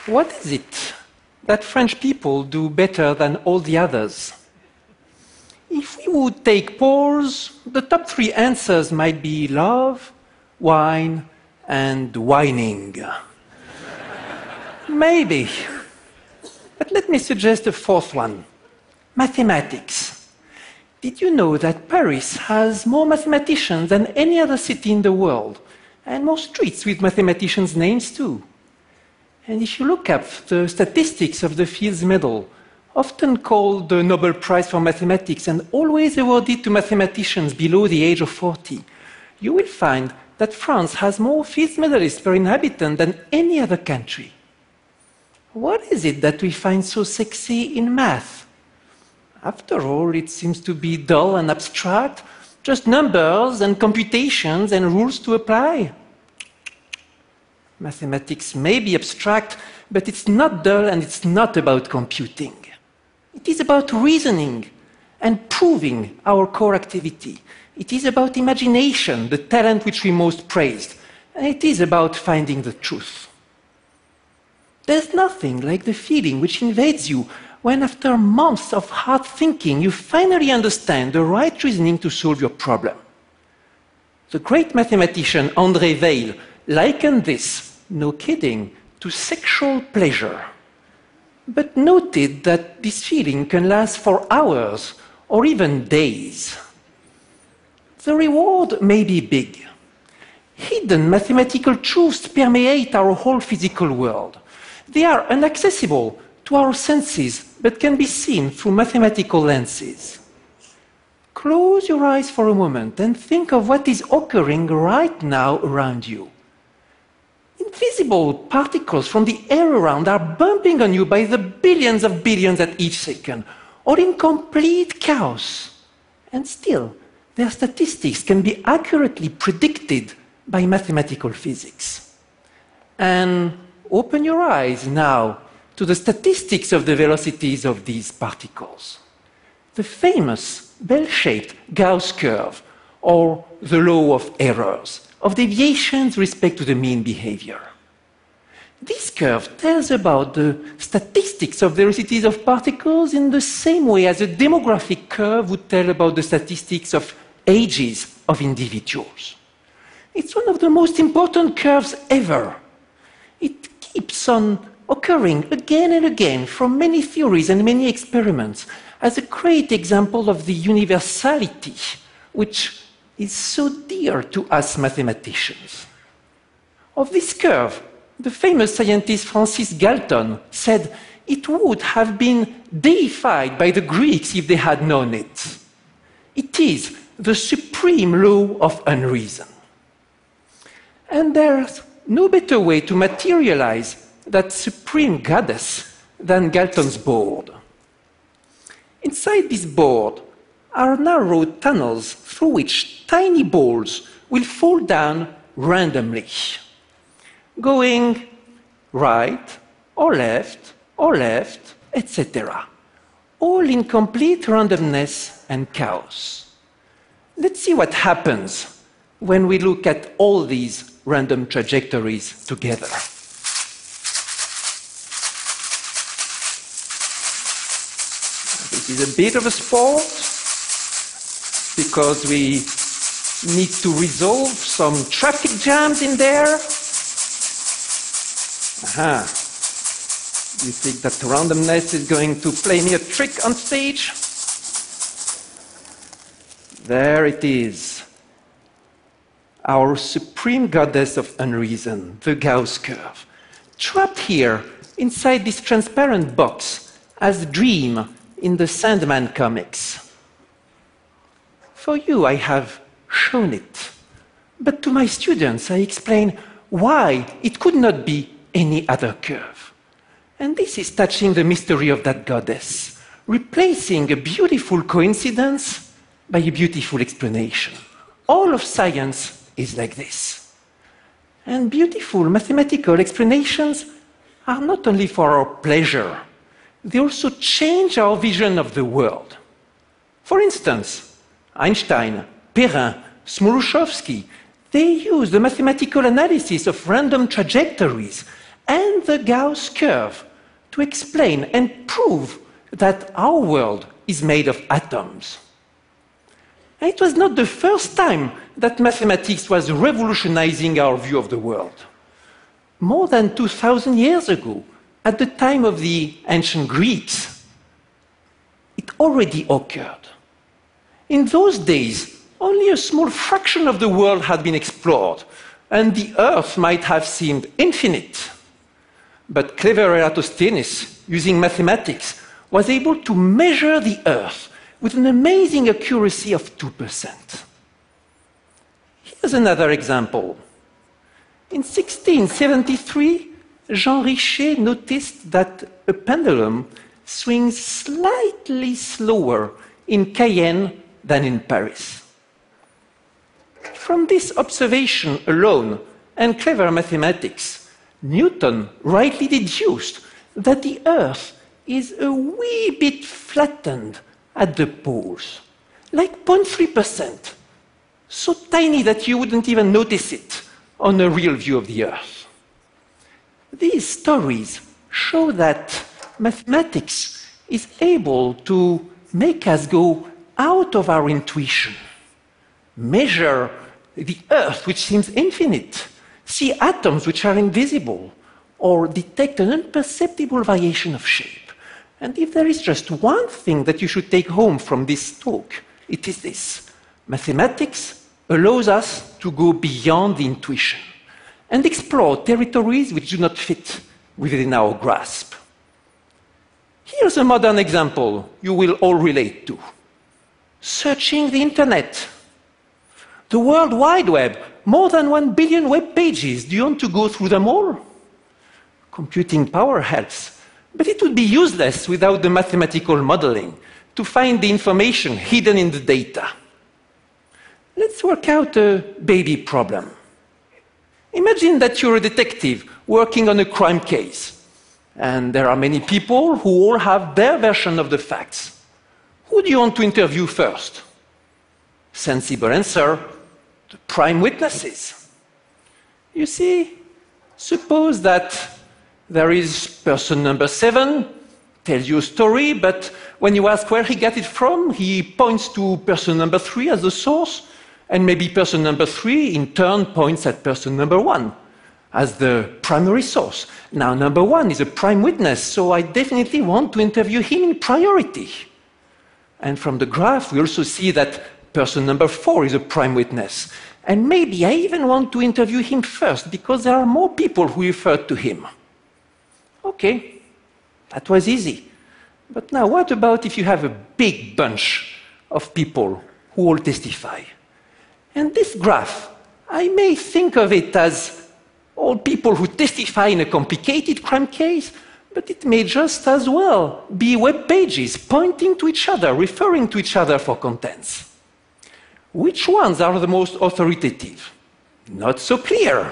What is it that French people do better than all the others? If we would take polls, the top three answers might be love, wine, and whining. Maybe. But let me suggest a fourth one. Mathematics. Did you know that Paris has more mathematicians than any other city in the world, and more streets with mathematicians' names too? And if you look up the statistics of the Fields Medal, often called the Nobel Prize for Mathematics and always awarded to mathematicians below the age of 40, you will find that France has more Fields medalists per inhabitant than any other country. What is it that we find so sexy in math? After all, it seems to be dull and abstract, just numbers and computations and rules to apply. Mathematics may be abstract, but it's not dull and it's not about computing. It is about reasoning and proving our core activity. It is about imagination, the talent which we most praised, and it is about finding the truth. There's nothing like the feeling which invades you when, after months of hard thinking, you finally understand the right reasoning to solve your problem. The great mathematician André Weil likened this, no kidding, to sexual pleasure, but noted that this feeling can last for hours or even days. The reward may be big. Hidden mathematical truths permeate our whole physical world. They are inaccessible to our senses, but can be seen through mathematical lenses. Close your eyes for a moment and think of what is occurring right now around you. Invisible particles from the air around are bumping on you by the billions of billions at each second, all in complete chaos. And still, their statistics can be accurately predicted by mathematical physics. And open your eyes now to the statistics of the velocities of these particles. The famous bell-shaped Gauss curve, or the law of errors, of deviations with respect to the mean behavior. This curve tells about the statistics of the velocities of particles in the same way as a demographic curve would tell about the statistics of ages of individuals. It's one of the most important curves ever. It keeps on occurring again and again from many theories and many experiments as a great example of the universality which is so dear to us mathematicians. Of this curve, the famous scientist Francis Galton said it would have been deified by the Greeks if they had known it. It is the supreme law of unreason. And there's no better way to materialize that supreme goddess than Galton's board. Inside this board are narrow tunnels through which tiny balls will fall down randomly, going right or left, etc., all in complete randomness and chaos. Let's see what happens when we look at all these random trajectories together. This is a bit of a sport because we need to resolve some traffic jams in there. Aha. You think that randomness is going to play me a trick on stage? There it is. Our supreme goddess of unreason, the Gauss curve, trapped here inside this transparent box as Dream in the Sandman comics. For you, I have shown it. But to my students, I explain why it could not be any other curve. And this is touching the mystery of that goddess, replacing a beautiful coincidence by a beautiful explanation. All of science is like this. And beautiful mathematical explanations are not only for our pleasure, they also change our vision of the world. For instance, Einstein, Perrin, Smoluchowski, they used the mathematical analysis of random trajectories and the Gauss curve to explain and prove that our world is made of atoms. And it was not the first time that mathematics was revolutionizing our view of the world. More than 2,000 years ago, at the time of the ancient Greeks, it already occurred. In those days, only a small fraction of the world had been explored, and the Earth might have seemed infinite. But clever Eratosthenes, using mathematics, was able to measure the Earth with an amazing accuracy of 2%. Here's another example. In 1673, Jean Richet noticed that a pendulum swings slightly slower in Cayenne than in Paris. From this observation alone and clever mathematics, Newton rightly deduced that the Earth is a wee bit flattened at the poles, like 0.3%, so tiny that you wouldn't even notice it on a real view of the Earth. These stories show that mathematics is able to make us go out of our intuition, measure the Earth, which seems infinite, see atoms which are invisible, or detect an imperceptible variation of shape. And if there is just one thing that you should take home from this talk, it is this: mathematics allows us to go beyond the intuition and explore territories which do not fit within our grasp. Here's a modern example you will all relate to: searching the internet. The World Wide Web, more than 1 billion web pages. Do you want to go through them all? Computing power helps, but it would be useless without the mathematical modeling to find the information hidden in the data. Let's work out a baby problem. Imagine that you're a detective working on a crime case, and there are many people who all have their version of the facts. Who do you want to interview first? Sensible answer: the prime witnesses. You see, suppose that there is person number 7, tells you a story, but when you ask where he got it from, he points to person number 3 as the source, and maybe person number 3 in turn points at person number 1 as the primary source. Now, number 1 is a prime witness, so I definitely want to interview him in priority. And from the graph, we also see that person number 4 is a prime witness. And maybe I even want to interview him first, because there are more people who referred to him. Okay, that was easy. But now, what about if you have a big bunch of people who all testify? And this graph, I may think of it as all people who testify in a complicated crime case, but it may just as well be web pages pointing to each other, referring to each other for contents. Which ones are the most authoritative? Not so clear.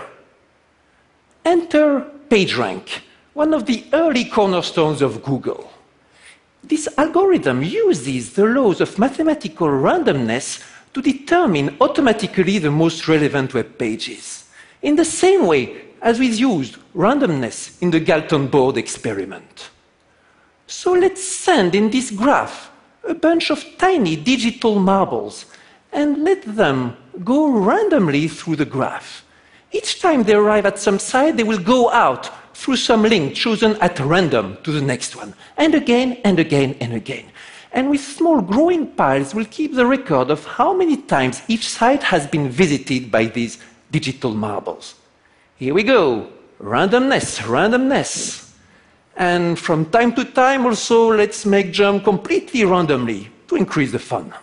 Enter PageRank, one of the early cornerstones of Google. This algorithm uses the laws of mathematical randomness to determine automatically the most relevant web pages, in the same way as we used randomness in the Galton board experiment. So let's send in this graph a bunch of tiny digital marbles and let them go randomly through the graph. Each time they arrive at some site, they will go out through some link chosen at random to the next one, and again, and again, and again. And with small growing piles, we'll keep the record of how many times each site has been visited by these digital marbles. Here we go, randomness, randomness. And from time to time also, let's make jump completely randomly to increase the fun.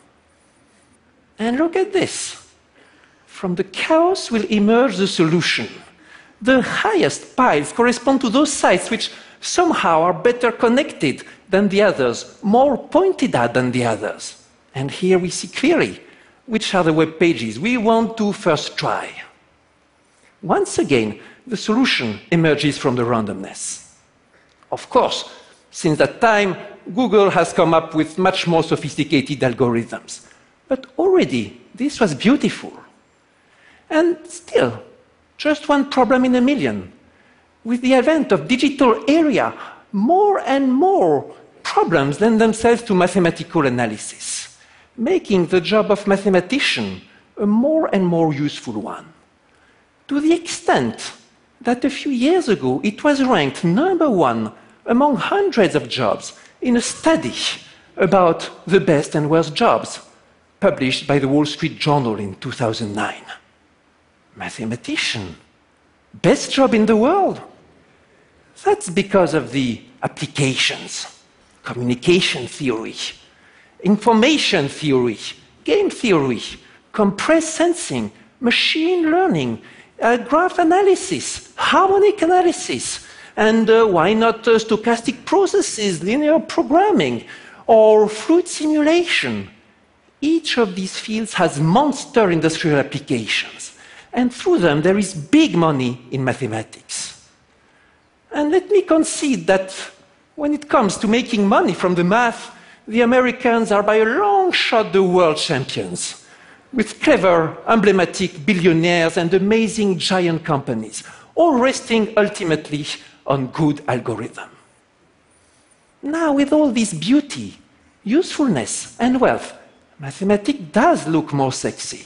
And look at this. From the chaos will emerge the solution. The highest piles correspond to those sites which somehow are better connected than the others, more pointed at than the others. And here we see clearly which are the web pages we want to first try. Once again, the solution emerges from the randomness. Of course, since that time, Google has come up with much more sophisticated algorithms. But already, this was beautiful. And still, just one problem in a million. with the advent of digital area, more and more problems lend themselves to mathematical analysis, making the job of mathematician a more and more useful one. To the extent that a few years ago it was ranked #1 among hundreds of jobs in a study about the best and worst jobs, published by the Wall Street Journal in 2009. Mathematician, best job in the world? That's because of the applications, communication theory, information theory, game theory, compressed sensing, machine learning, graph analysis, harmonic analysis, and why not stochastic processes, linear programming, or fluid simulation. Each of these fields has monster industrial applications, and through them there is big money in mathematics. And let me concede that when it comes to making money from the math, the Americans are by a long shot the world champions, with clever, emblematic billionaires and amazing giant companies, all resting ultimately on good algorithm. Now, with all this beauty, usefulness, and wealth, mathematics does look more sexy.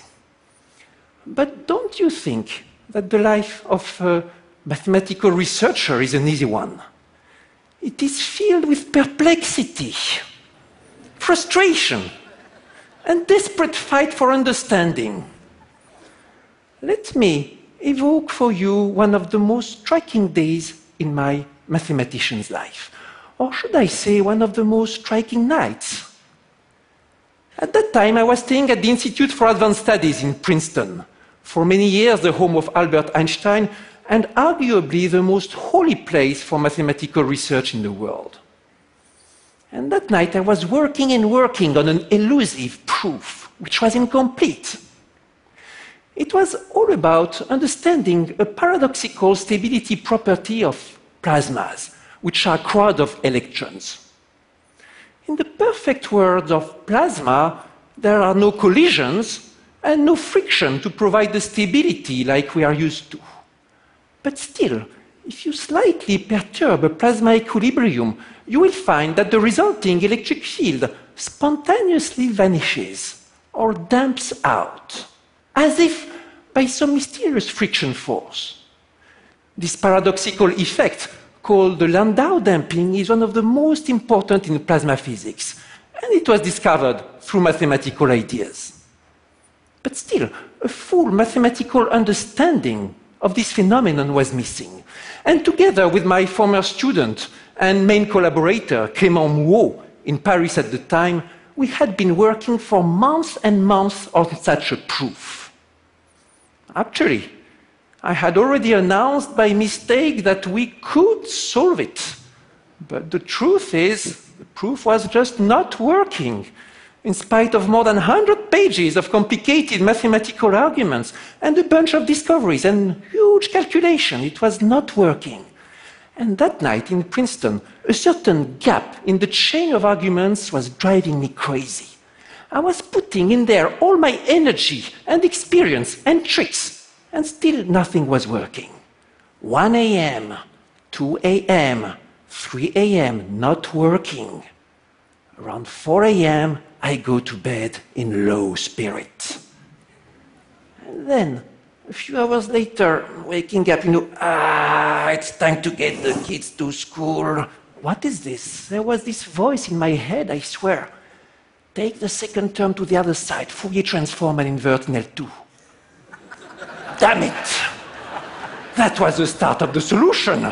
But don't you think that the life of a mathematical researcher is an easy one? It is filled with perplexity, frustration, and desperate fight for understanding. Let me evoke for you one of the most striking days in my mathematician's life, or should I say one of the most striking nights. At that time, I was staying at the Institute for Advanced Studies in Princeton, for many years the home of Albert Einstein, and arguably the most holy place for mathematical research in the world. And that night I was working on an elusive proof, which was incomplete. It was all about understanding a paradoxical stability property of plasmas, which are crowds of electrons. In the perfect world of plasma, there are no collisions and no friction to provide the stability like we are used to. But still, if you slightly perturb a plasma equilibrium, you will find that the resulting electric field spontaneously vanishes or damps out, as if by some mysterious friction force. This paradoxical effect, called the Landau damping, is one of the most important in plasma physics, and it was discovered through mathematical ideas. But still, a full mathematical understanding of this phenomenon was missing. And together with my former student and main collaborator, Clément Mouot, in Paris at the time, we had been working for months and months on such a proof. Actually, I had already announced by mistake that we could solve it. But the truth is, the proof was just not working. In spite of more than 100 pages of complicated mathematical arguments and a bunch of discoveries and huge calculation, it was not working. And that night in Princeton, a certain gap in the chain of arguments was driving me crazy. I was putting in there all my energy and experience and tricks, and still nothing was working. 1 a.m., 2 a.m., 3 a.m., not working. Around 4 a.m., I go to bed in low spirit. And then, a few hours later, waking up, it's time to get the kids to school. What is this? There was this voice in my head, I swear. Take the second term to the other side, Fourier transform and invert in L2. Damn it! That was the start of the solution.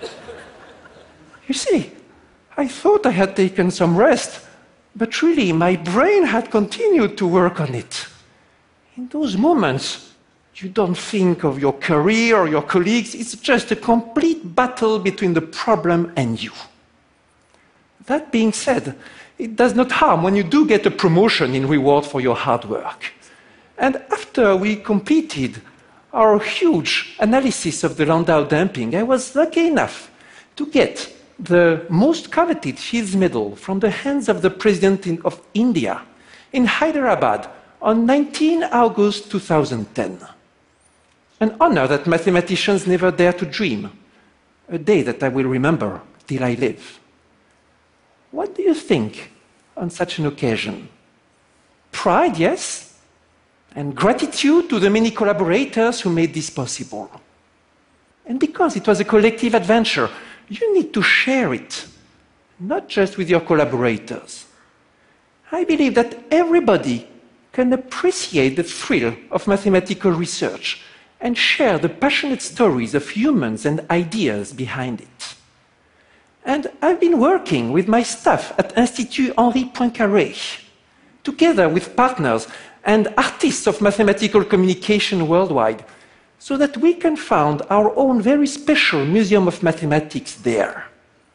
You see, I thought I had taken some rest, but really my brain had continued to work on it. In those moments, you don't think of your career or your colleagues, it's just a complete battle between the problem and you. That being said, it does not harm when you do get a promotion in reward for your hard work. And after we completed our huge analysis of the Landau damping, I was lucky enough to get the most coveted Fields Medal from the hands of the President of India in Hyderabad on 19 August 2010. An honor that mathematicians never dare to dream. a day that I will remember till I live. What do you think on such an occasion? Pride, yes, and gratitude to the many collaborators who made this possible. And because it was a collective adventure, you need to share it, not just with your collaborators. I believe that everybody can appreciate the thrill of mathematical research and share the passionate stories of humans and ideas behind it. And I've been working with my staff at Institut Henri Poincaré, together with partners and artists of mathematical communication worldwide, so that we can found our own very special Museum of Mathematics there.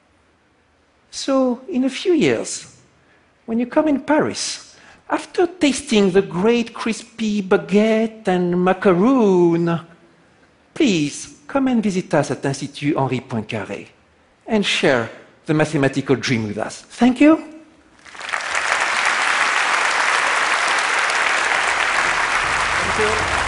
So, in a few years, when you come in Paris, after tasting the great crispy baguette and macaroon, please come and visit us at Institut Henri Poincaré and share the mathematical dream with us. Thank you. Thank you.